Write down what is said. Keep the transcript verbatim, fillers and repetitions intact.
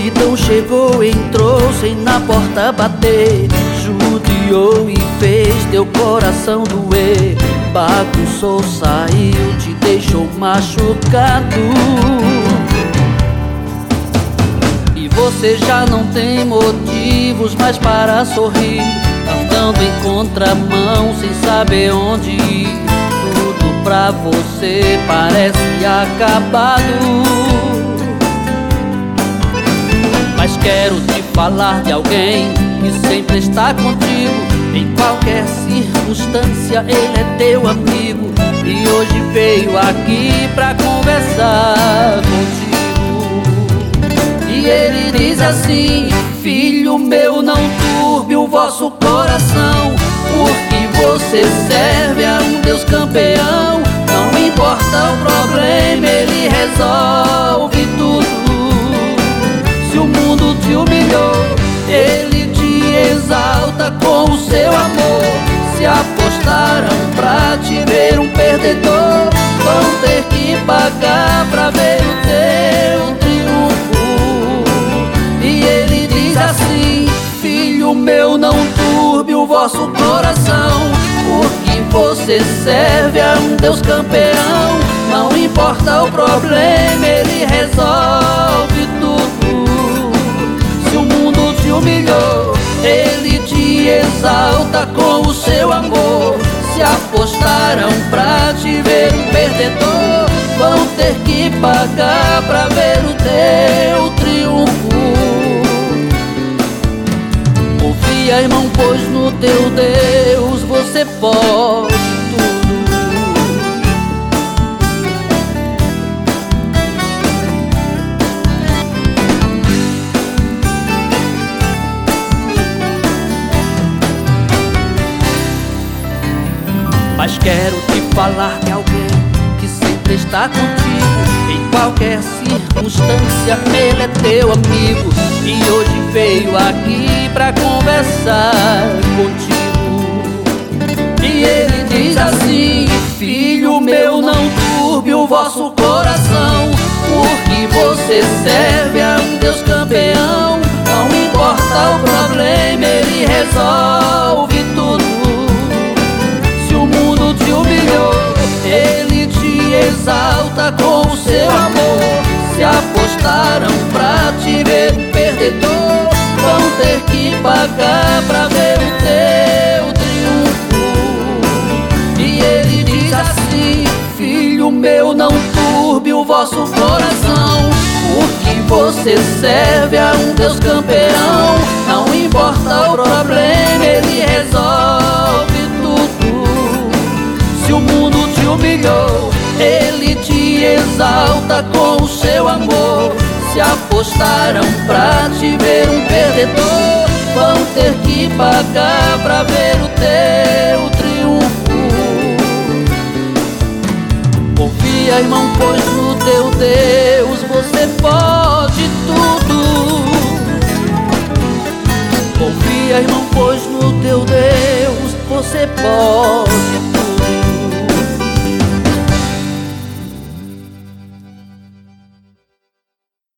solidão chegou, entrou sem na porta bater, judiou e fez teu coração doer. Bagunçou, saiu, te deixou machucado. E você já não tem motivos mais para sorrir, andando em contramão sem saber onde ir. Tudo pra você parece acabado. Mas quero te falar de alguém que sempre está contigo. Em qualquer circunstância ele é teu amigo, e hoje veio aqui pra conversar contigo. E ele diz assim: filho meu, não turbe o vosso coração, porque você serve a um Deus campeão. Não importa o problema, ele resolve tudo. Se o mundo te humilhou, ele te exalta com o seu amor. Se apostaram pra te ver um perdedor, vão ter que pagar pra ver o teu triunfo. E ele diz assim: filho meu, não turbe o vosso coração, porque você serve a um Deus campeão. Não importa o problema, ele resolve tudo. Se o mundo te humilhou, ele te exalta com o seu amor. Se apostaram pra te ver um perdedor, vão ter que pagar pra ver o teu triunfo. Confia, irmão, pois no teu Deus você pode tudo. Mas quero te falar de alguém que sempre está contigo. Em qualquer circunstância ele é teu amigo, e hoje veio aqui pra conversar contigo. E ele diz assim: filho meu, não turbe o vosso coração, porque você serve a um Deus campeão. Não importa o problema, ele resolve tudo. Te humilhou, ele te exalta com o seu amor. Se apostaram pra te ver um perdedor, vão ter que pagar pra ver o teu triunfo. E ele diz assim: filho meu, não turbe o vosso coração, porque você serve a um Deus campeão. Não importa o problema, ele resolve tudo. Se o mundo te humilhou, ele te exalta com o seu amor. Se apostaram pra te ver um perdedor, vão ter que pagar pra ver o teu triunfo. Confia, irmão, pois no teu Deus você pode tudo. Confia, irmão, pois no teu Deus você pode